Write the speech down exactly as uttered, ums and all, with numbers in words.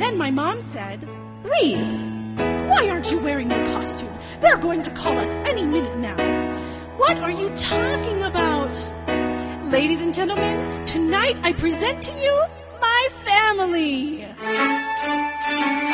Then my mom said, Reeve, why aren't you wearing your costume? They're going to call us any minute now. What are you talking about? Ladies and gentlemen, tonight I present to you my family.